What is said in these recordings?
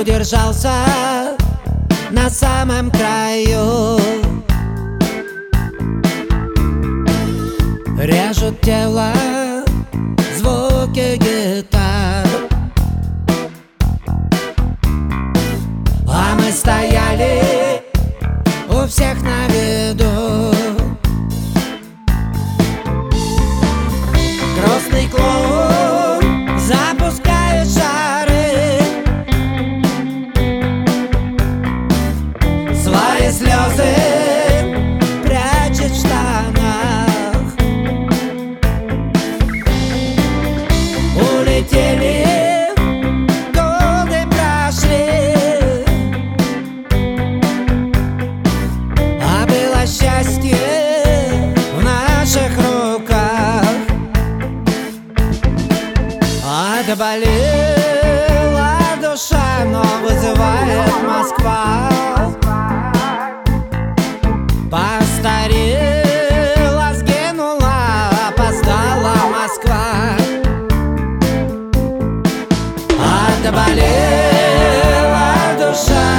удержался на самом краю. Режут тело звуки гитар, а мы стояли у всех на виду. Грустный клоун запускает шары, свои слезы прячет в штанах. Улетели, годы прошли, а было счастье в наших руках. Отболела душа, но вызывает Москва. Постарела, сгинула, опоздала Москва. Отболела душа,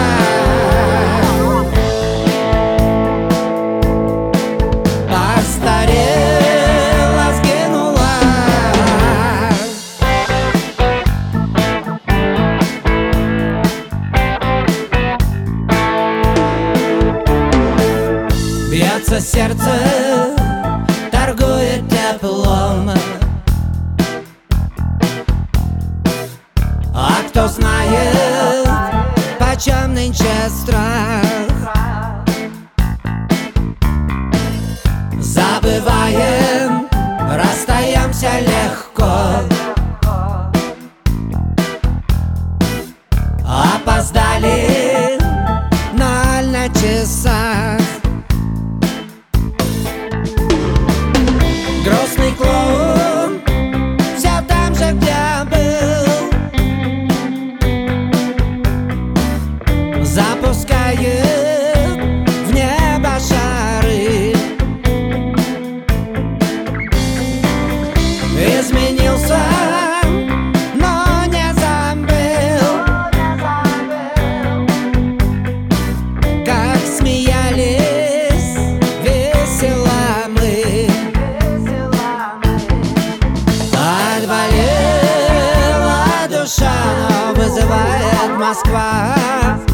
постарела, сгинула. Бьется сердце, торгует теплом, а кто знает, почем нынче страх. Забываем, расстаемся легко, опоздали 0 на часах. Грустный клоун все там же, где был, запускает в небо шары. Изменился, но не забыл, как смеялись весело мы. Отболела душа, но вызывает Москва.